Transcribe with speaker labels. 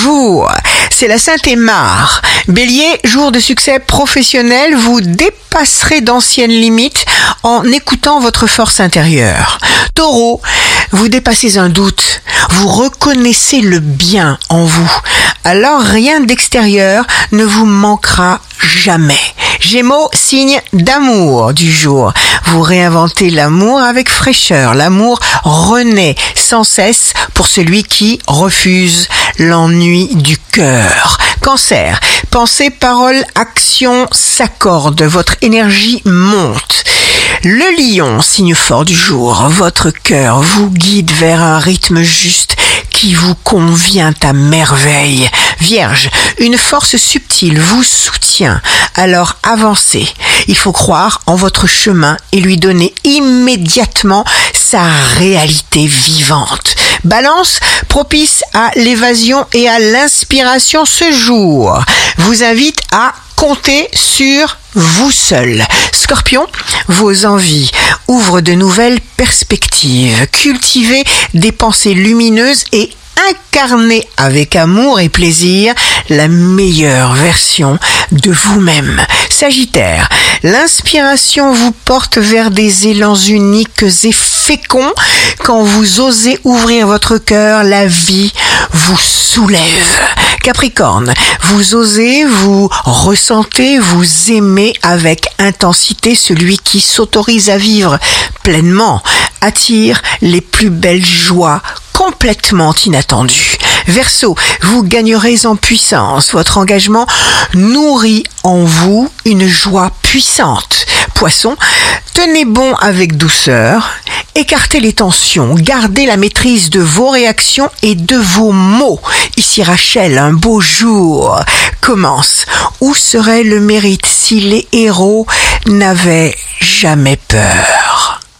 Speaker 1: jour, c'est la Sainte-Aymar. Bélier, jour de succès professionnel, vous dépasserez d'anciennes limites en écoutant votre force intérieure. Taureau, vous dépassez un doute, vous reconnaissez le bien en vous. Alors rien d'extérieur ne vous manquera jamais. Gémeaux, signe d'amour du jour. Vous réinventez l'amour avec fraîcheur. L'amour renaît sans cesse pour celui qui refuse l'ennui du cœur. Cancer, pensée, parole, action s'accordent. Votre énergie monte. Le lion, signe fort du jour. Votre cœur vous guide vers un rythme juste qui vous convient à merveille. Vierge, une force subtile vous soutient, alors avancez. Il faut croire en votre chemin et lui donner immédiatement sa réalité vivante. Balance, propice à l'évasion et à l'inspiration ce jour, vous invite à compter sur vous seul. Scorpion, vos envies ouvrent de nouvelles perspectives. Cultivez des pensées lumineuses et incarnez avec amour et plaisir la meilleure version de vous-même. Sagittaire, l'inspiration vous porte vers des élans uniques et féconds. Quand vous osez ouvrir votre cœur, la vie vous soulève. Capricorne, vous osez, vous ressentez, vous aimez avec intensité. Celui qui s'autorise à vivre pleinement attire les plus belles joies complètement inattendues. Verseau, vous gagnerez en puissance. Votre engagement nourrit en vous une joie puissante. Poisson, tenez bon avec douceur. Écartez les tensions, gardez la maîtrise de vos réactions et de vos mots. Ici Rachel, un beau jour commence. Où serait le mérite si les héros n'avaient jamais peur ?